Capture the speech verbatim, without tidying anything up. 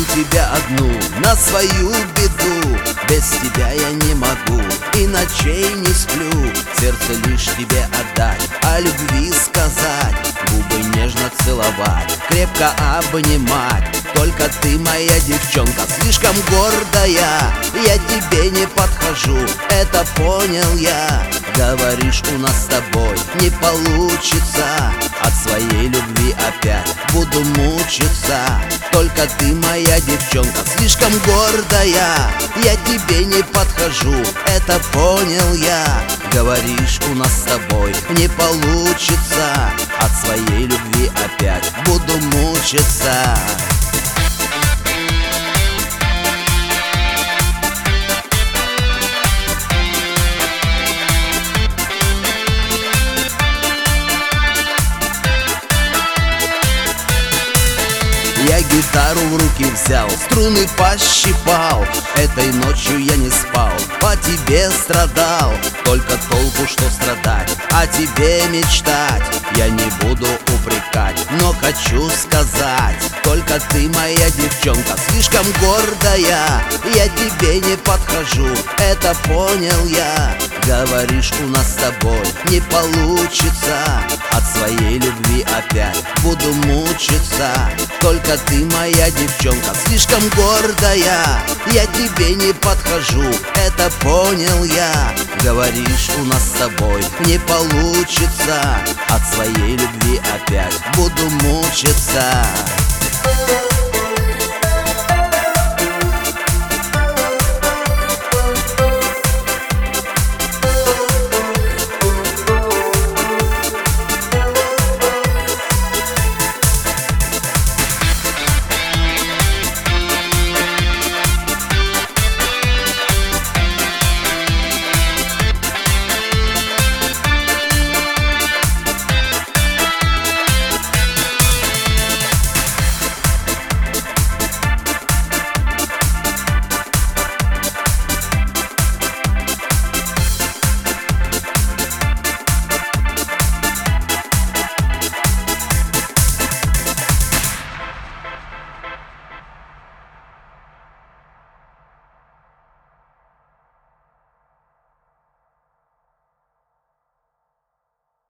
тебя одну на свою беду. Без тебя я не могу и ночей не сплю. Сердце лишь тебе отдать, о любви сказать, губы нежно целовать, крепко обнимать. Только ты, моя девчонка, слишком гордая, я тебе не подхожу, это понял я. Говоришь, у нас с тобой не получится, от своей любви опять буду мучиться. Только ты, моя девчонка, слишком гордая, я тебе не подхожу, это понял я. Говоришь, у нас с тобой не получится, от своей любви опять буду мучиться. Я гитару в руки взял, струны пощипал. Этой ночью я не спал, по тебе страдал. Только толку, что страдать, о тебе мечтать. Я не буду упрекать, но хочу сказать, только ты, моя девчонка, слишком гордая, я тебе не подхожу, это понял я. Говоришь, у нас с тобой не получится, от своей любви опять буду мучиться. Только ты, моя девчонка, слишком гордая, я тебе не подхожу, это понял я. Говоришь, у нас с тобой не получится, от своей любви опять буду мучиться.